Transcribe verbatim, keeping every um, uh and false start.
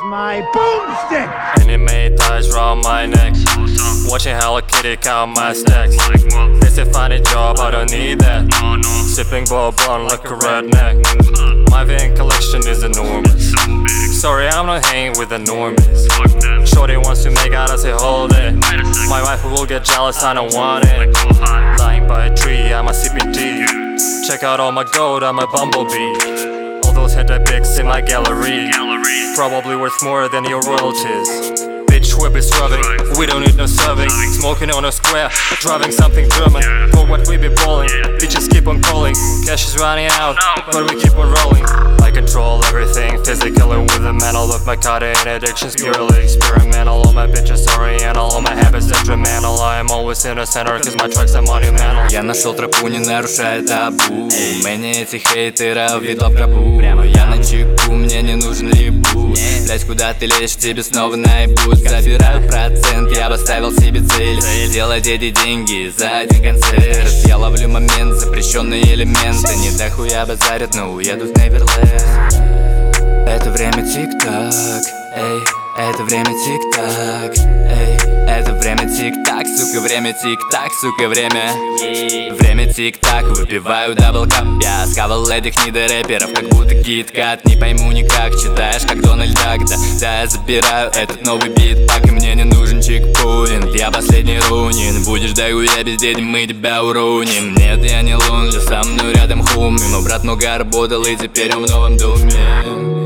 my boomstick. Anime ties round my neck. Watching Hello Kitty count my stacks. They say find a job, I don't need that. Sipping bourbon like a redneck. My vein collection is enormous. Sorry, I'm not hanging with the normies. Shorty wants to make out, I say hold it. My wife will get jealous, I don't want it. Lying by a tree, I'm a sipping tea. Check out all my gold, I'm a bumblebee. All those head pics in my gallery, probably worth more than your royalties. Bitch, we'll be serving, we don't need no serving. Smoking on a square, driving something German. For what we be balling, bitches keep on calling. Cash is running out, but we keep on rolling. I control everything, physically with the mental. With my codeine addictions purely experimental. All my bitches oriental, all my habits detrimental. I am always in the center, cause my tracks are monumental. Я нашел тропу, не нарушая табу. Мне этих хейтеров видно в гробу. Я на чеку, мне не нужен ребут. Блять, куда ты лезешь, тебе снова наебут. Забираю процент, я поставил себе цель сделать эти деньги за один концерт. Я ловлю момент, запрещенные элементы. Не дохуя базарят, но уедут в Неверленд. Это время тик-так, эй. Это время тик-так, эй. Это время тик-так, сука, время тик-так, сука, время. Время тик-так, выпиваю даблкап. Я схавал этих недорэперов, как будто кит-кат. Не пойму никак, читаешь как Дональд Дак. Да, да, я забираю этот новый бит, пак, и мне не нужен чекпоинт. Я последний рунин, будешь дохуя без денег, мы тебя уроним. Нет, я не лунли, со мной рядом хуми. Но брат много работал, и теперь он в новом доме.